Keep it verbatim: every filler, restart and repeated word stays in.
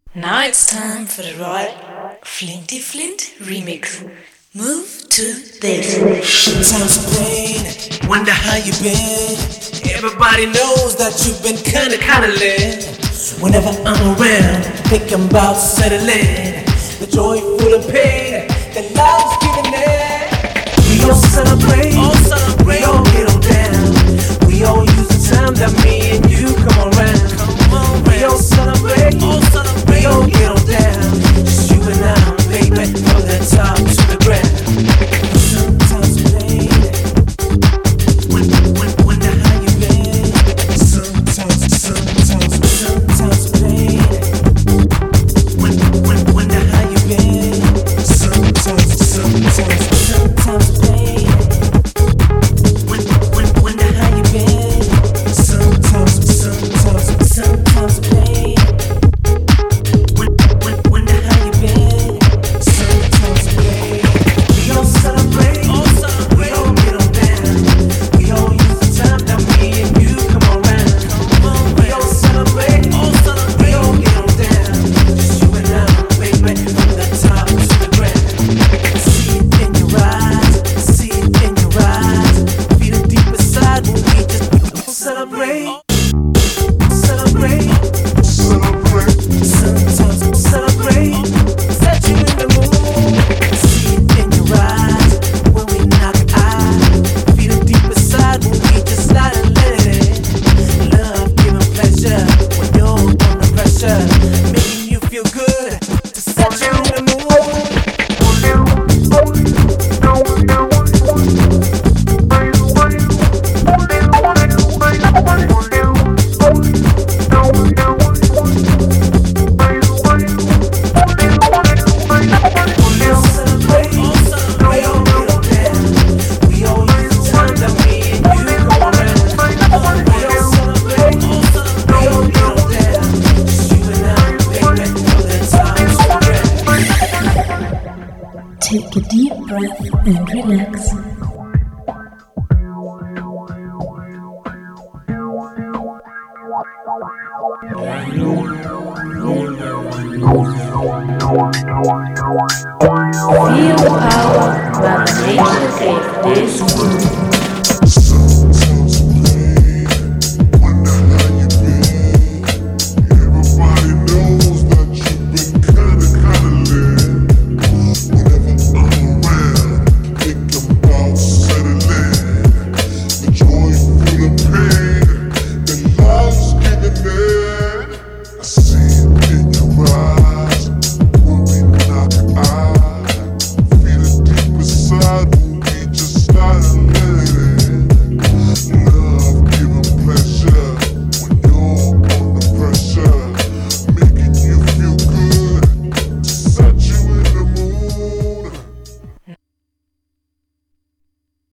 Now it's time for the Roy Flinty Flint remix. Move to this. Times of pain, wonder how you been. Everybody knows that you've been kinda, kinda lit. Whenever I'm around, thinking about settling. The joy, full of pain, that life's giving it. We all celebrate, all celebrate. We all get on down. We all use the time that me and you come around. Come on, we all celebrate, all celebrate. We all get on down. Just you and I, baby, from the top to the ground. Sometimes pain, wonder, wonder how you been. Sometimes, sometimes, sometimes pain, wonder, wonder how you been. Sometimes, sometimes, sometimes pain, wonder, wonder how you been. Sometimes, sometimes, sometimes pain, wonder how you been. Sometimes pain. We all celebrate, all celebrate. We all get on down. We all use the time that me and you come around. Come on, we all celebrate, all celebrate. We all get on down. Just you and I, baby, from the top to the ground. See it in your eyes, see it in your eyes. Feel it deep inside when we just celebrate, celebrate, celebrate. Sometimes celebrate, set you in the mood. See it in your eyes when we knock it out. Feel it deep inside when we just slide and let it. Love giving pleasure when you're under pressure, making you feel good to set you in the mood. Take a deep breath and relax. Feel the power that nature gave this world.